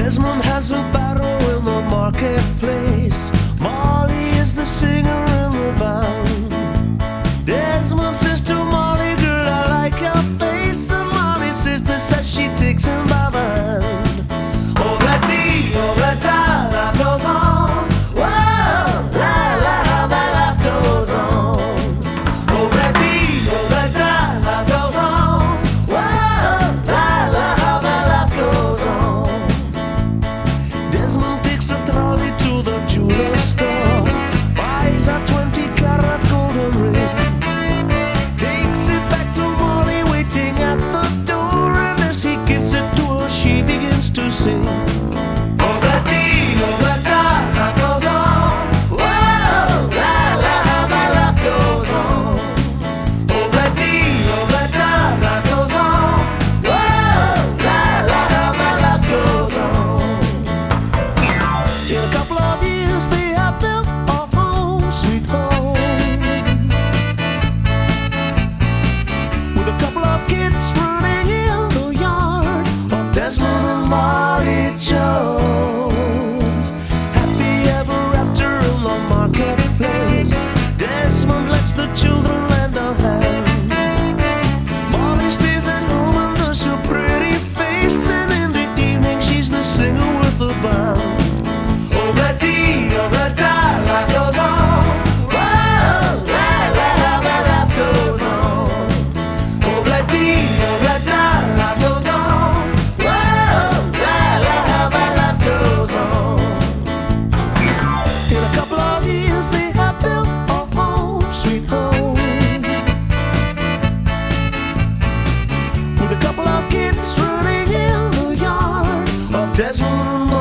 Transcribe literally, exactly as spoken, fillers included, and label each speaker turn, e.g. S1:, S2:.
S1: Desmond has a barrow in the marketplace. Molly is the singer in the band. Desmond says to Molly, girl, I like your face. And Molly sister says she takes him by the hand. Oh, Betty, oh, Betty, life goes on. Whoa, la, la, how that life goes on. Oh, Betty, oh, Betty, life goes on. Whoa, la, la, how that life goes on. Desmond takes a trolley to the jeweler store, buys a twenty carat golden ring, takes it back to Molly waiting at the door, and as he gives it to her, she begins to sing. Oh, Betty, oh, Betty, life goes on. Whoa, la, la, how that life goes on. Oh, Betty, oh, Betty, life goes on. Whoa, la, la, how that life goes on. In a couple of years they have built a home, sweet home, with a couple of kids running in the yard of Desmond and Molly Jones. Happy ever after in the marketplace. Desmond lets the children lend a hand. Molly stays at home and does her pretty face, and in the evening she's the singer with the band. Oh, Betty, oh, Betty, life goes on. Whoa, la, la, how that life goes on. Oh, Betty, oh, Betty, life goes on. Whoa, la, la, how that life goes on. In a couple of years they have built a home, sweet home, with a couple of kids running in the yard of Desmond and